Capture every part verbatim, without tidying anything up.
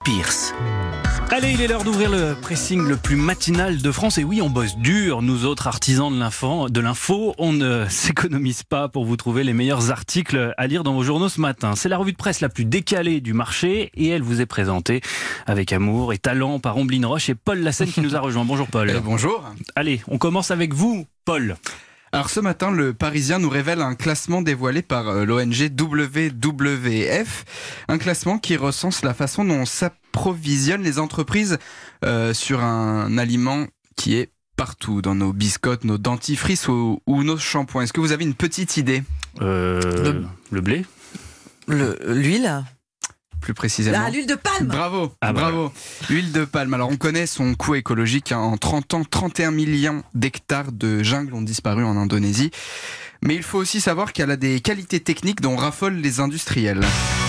Pierce. Allez, il est l'heure d'ouvrir le pressing le plus matinal de France. Et oui, on bosse dur, nous autres artisans de l'info. De l'info, on ne s'économise pas pour vous trouver les meilleurs articles à lire dans vos journaux ce matin. C'est la revue de presse la plus décalée du marché et elle vous est présentée avec amour et talent par Omblin Roche et Paul Lassène qui nous a rejoint. Bonjour Paul. Euh, bonjour. Allez, on commence avec vous, Paul. Alors ce matin, le Parisien nous révèle un classement dévoilé par l'O N G W W F, un classement qui recense la façon dont s'approvisionnent les entreprises euh, sur un aliment qui est partout, dans nos biscottes, nos dentifrices ou, ou nos shampoings. Est-ce que vous avez une petite idée ? euh, le... le blé le, L'huile Plus précisément. Ah, l'huile de palme. Bravo, ah, bravo. Bah. L'huile de palme. Alors on connaît son coût écologique. Hein. En trente ans, trente et un millions d'hectares de jungle ont disparu en Indonésie. Mais il faut aussi savoir qu'elle a des qualités techniques dont raffolent les industriels.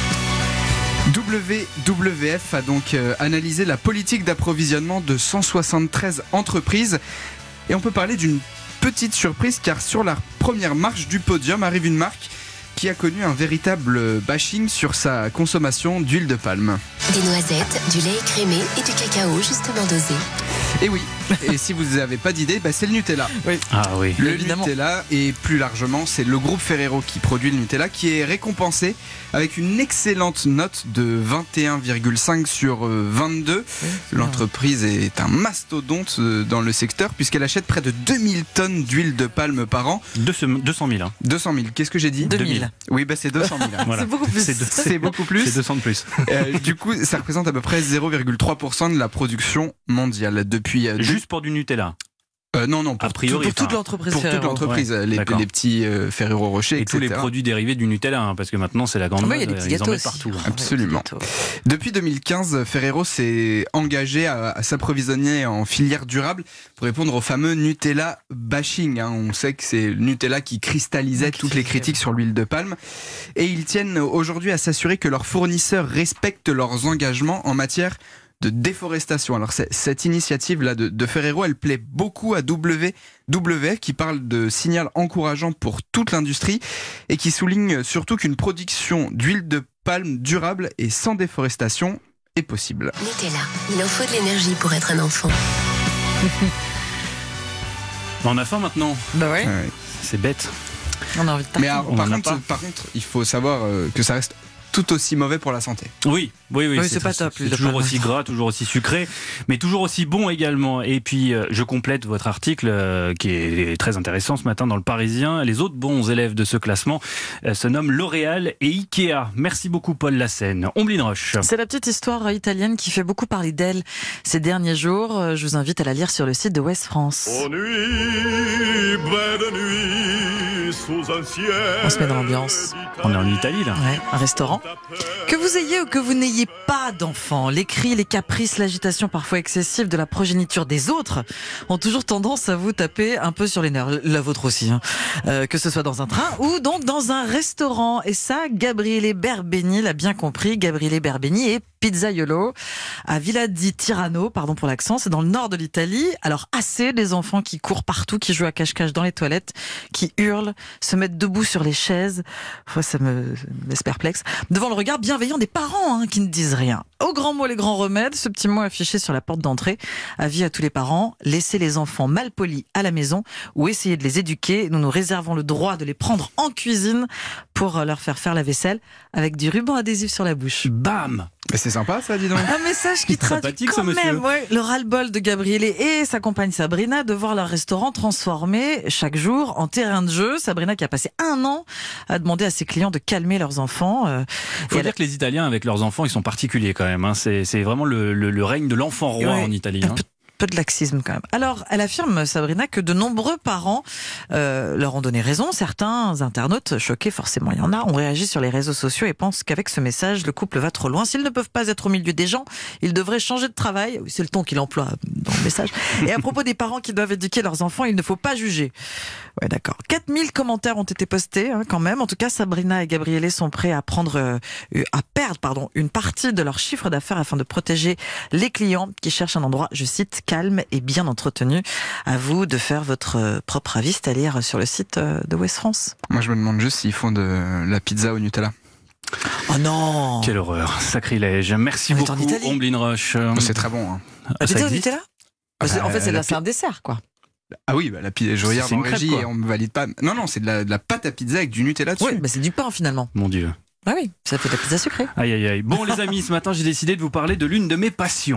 W W F a donc euh, analysé la politique d'approvisionnement de cent soixante-treize entreprises. Et on peut parler d'une petite surprise car sur la première marche du podium arrive une marque qui a connu un véritable bashing sur sa consommation d'huile de palme. Des noisettes, du lait écrémé et du cacao justement dosé. Et oui, et si vous n'avez pas d'idée, bah c'est le Nutella. Oui. Ah oui. Le Évidemment. Nutella, et plus largement, c'est le groupe Ferrero qui produit le Nutella, qui est récompensé avec une excellente note de vingt et un virgule cinq sur vingt-deux. Oui, L'entreprise est un mastodonte dans le secteur, puisqu'elle achète près de deux mille tonnes d'huile de palme par an. deux cent mille. Hein. deux cent mille, qu'est-ce que j'ai dit ? deux mille. Oui, bah c'est deux cent mille. Voilà. C'est beaucoup plus. C'est, de- C'est beaucoup plus. c'est deux cents de plus. Euh, du coup, ça représente à peu près zéro virgule trois pour cent de la production mondiale depuis. Euh, Juste pour du Nutella. Euh, non, non, pour, A priori, Pour toute enfin, l'entreprise pour toute Ferrero. l'entreprise, Ouais, les, d'accord. les petits euh, Ferrero Rocher, Et et tous les cetera. produits dérivés du Nutella, hein, parce que maintenant c'est la grande Oui, mode, il y a des petits ils en gâteaux mettent aussi. partout. Ah, Absolument. des petits gâteaux. Depuis deux mille quinze, Ferrero s'est engagé à, à s'approvisionner en filière durable pour répondre au fameux Nutella bashing. Hein. On sait que c'est le Nutella qui cristallisait Ouais, toutes qui les fait- critiques sur l'huile de palme. Et ils tiennent aujourd'hui à s'assurer que leurs fournisseurs respectent leurs engagements en matière de déforestation. Alors c'est- cette initiative-là de, de Ferrero, elle plaît beaucoup à W W F qui parle de signal encourageant pour toute l'industrie et qui souligne surtout qu'une production d'huile de palme durable et sans déforestation est possible. Nutella, il en faut de l'énergie pour être un enfant. On a faim maintenant, Bah ouais, Ouais. c'est bête. on a envie de Mais tartiner. alors, on par, en a contre, pas. par contre, il faut savoir euh, que ça reste tout aussi mauvais pour la santé. Oui, oui, oui. Oui, c'est pas top, C'est l'huile de toujours palme. aussi gras, toujours aussi sucré, mais toujours aussi bon également. Et puis, euh, je complète votre article euh, qui est très intéressant ce matin dans le Parisien. Les autres bons élèves de ce classement euh, se nomment L'Oréal et Ikea. Merci beaucoup, Paul Lassène. Omblin Roche. C'est la petite histoire italienne qui fait beaucoup parler d'elle ces derniers jours. Euh, Je vous invite à la lire sur le site de Ouest France. Oh nuit, belle nuit, sous un ciel. On se met dans l'ambiance. On est en Italie, là. Ouais, un restaurant. Que vous ayez ou que vous n'ayez pas d'enfants, les cris, les caprices, l'agitation parfois excessive de la progéniture des autres ont toujours tendance à vous taper un peu sur les nerfs. La vôtre aussi, hein. Euh, que ce soit dans un train ou donc dans un restaurant. Et ça, Gabriele Berbeni l'a bien compris. Gabriele Berbeni est pizzaiolo à Villa di Tirano, pardon pour l'accent, c'est dans le nord de l'Italie. Alors assez des enfants qui courent partout, qui jouent à cache-cache dans les toilettes, qui hurlent, se mettent debout sur les chaises. Enfin, ça me laisse perplexe. Devant le regard bienveillant des parents hein, qui ne disent rien. Au grand mot, les grands remèdes, ce petit mot affiché sur la porte d'entrée. Avis à tous les parents, laissez les enfants mal polis à la maison ou essayez de les éduquer. Nous nous réservons le droit de les prendre en cuisine pour leur faire faire la vaisselle avec du ruban adhésif sur la bouche. Bam! Mais c'est sympa ça, dis donc. Un message qui traduit Sympathique, quand ce monsieur. même ouais, le ras-le-bol de Gabriele et sa compagne Sabrina de voir leur restaurant transformé chaque jour en terrain de jeu. Sabrina qui a passé un an à demander à ses clients de calmer leurs enfants. euh, Faut et dire que les Italiens, avec leurs enfants, ils sont particuliers quand même. Hein. C'est, c'est vraiment le, le, le règne de l'enfant roi Ouais. en Italie. Un Hein. peu, peu de laxisme quand même. Alors, elle affirme, Sabrina, que de nombreux parents euh, leur ont donné raison. Certains internautes, choqués forcément, il y en a, ont réagi sur les réseaux sociaux et pensent qu'avec ce message, le couple va trop loin. S'ils ne peuvent pas être au milieu des gens, ils devraient changer de travail. Oui, c'est le ton qu'il emploie dans le message. Et à propos des parents qui doivent éduquer leurs enfants, il ne faut pas juger. Ouais, d'accord. quatre mille commentaires ont été postés hein, quand même. En tout cas, Sabrina et Gabriele sont prêts à prendre, euh, à perdre, pardon, une partie de leur chiffre d'affaires afin de protéger les clients qui cherchent un endroit, je cite, calme et bien entretenu. À vous de faire votre propre avis, c'est à lire sur le site de Ouest France. Moi je me demande juste s'ils font de la pizza au Nutella. Oh non. Quelle horreur, sacrilège. Merci On est en beaucoup, Italie. Omblin Roche. C'est très bon. Hein. Ah, Ah, ça t'étais au existe Nutella Ah Bah, En bah, fait, c'est la là, c'est un dessert, quoi. Ah oui, bah, la pi- je regarde C'est en une crêpe, régie quoi. et on me valide pas. Non, non, c'est de la, de la pâte à pizza avec du Nutella dessus. Oui, bah, c'est du pain, finalement. Mon Dieu. Ah oui, ça fait de la pizza sucrée. Aïe, aïe, aïe. Bon, les amis, ce matin, j'ai décidé de vous parler de l'une de mes passions.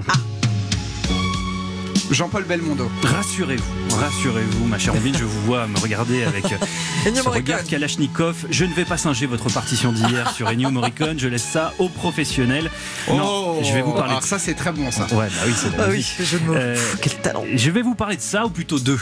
Jean-Paul Belmondo. Rassurez-vous, rassurez-vous, ma chère Omblin, je vous vois me regarder avec euh, Ennio ce Morricone. regard Kalachnikov. Je ne vais pas singer votre partition d'hier sur Ennio Morricone, je laisse ça aux professionnels. Non, je vais vous parler Alors de ça, c'est très bon, ça. Ouais, bah oui, c'est la Ah oui, musique. je me... Euh, Quel talent. Je vais vous parler de ça, ou plutôt d'eux.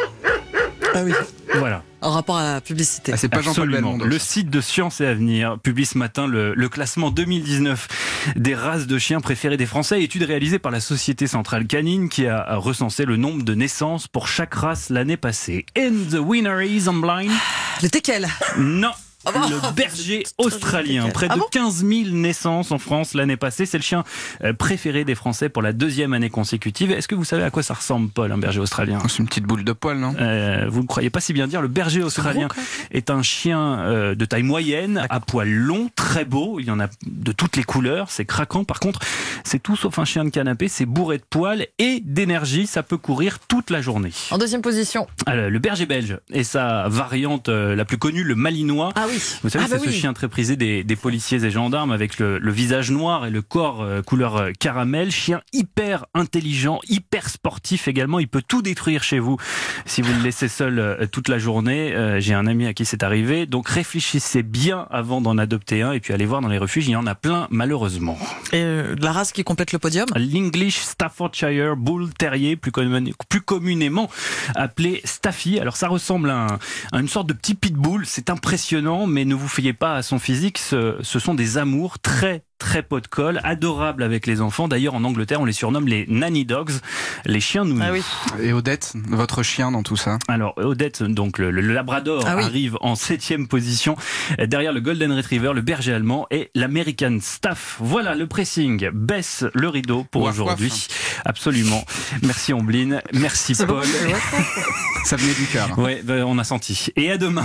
Ah oui. Voilà. En rapport à la publicité. Ah, c'est pas Jean-Paul Absolument. Belmondo. Le site de Science et Avenir publie ce matin le, le classement deux mille dix-neuf des races de chiens préférées des Français. Étude réalisée par la Société Centrale Canine qui a recensé le nombre de naissances pour chaque race l'année passée. And the winner is Omblin. Le teckel. Non. Ah bon Le berger australien, près de Ah bon quinze mille naissances en France l'année passée. C'est le chien euh, préféré des Français pour la deuxième année consécutive. Est-ce que vous savez à quoi ça ressemble, Paul, un berger australien ? C'est une petite boule de poil, non? Euh, vous ne croyez pas si bien dire, le berger australien gros, est un chien euh, de taille moyenne, à poils longs, très beau. Il y en a de toutes les couleurs, c'est craquant. Par contre, c'est tout sauf un chien de canapé, c'est bourré de poils et d'énergie. Ça peut courir toute la journée. En deuxième position. Alors, le berger belge et sa variante euh, la plus connue, le malinois. Ah oui. Vous savez, ah bah c'est ce oui. chien très prisé des, des policiers et gendarmes avec le, le visage noir et le corps euh, couleur euh, caramel. Chien hyper intelligent, hyper sportif également. Il peut tout détruire chez vous si vous le laissez seul euh, toute la journée. Euh, J'ai un ami à qui c'est arrivé. Donc réfléchissez bien avant d'en adopter un et puis allez voir dans les refuges. Il y en a plein malheureusement. Et euh, la race qui complète le podium. L'English Staffordshire Bull Terrier, plus, commun- plus communément appelé Staffy. Alors ça ressemble à, un- à une sorte de petit pitbull. C'est impressionnant, mais ne vous fiez pas à son physique. Ce, ce sont des amours très très pot de colle, adorables avec les enfants. D'ailleurs, en Angleterre, on les surnomme les nanny dogs, les chiens nounous. Ah oui. Et Odette, votre chien dans tout ça? Alors, Odette, donc le, le Labrador, Ah oui. arrive en septième position, derrière le Golden Retriever, le berger allemand et l'American Staff. Voilà, le pressing baisse le rideau pour Ouaf, aujourd'hui. ouaf. Absolument. Merci Omblin, merci Paul. Ça venait du cœur. Ouais, ben, on a senti. Et à demain.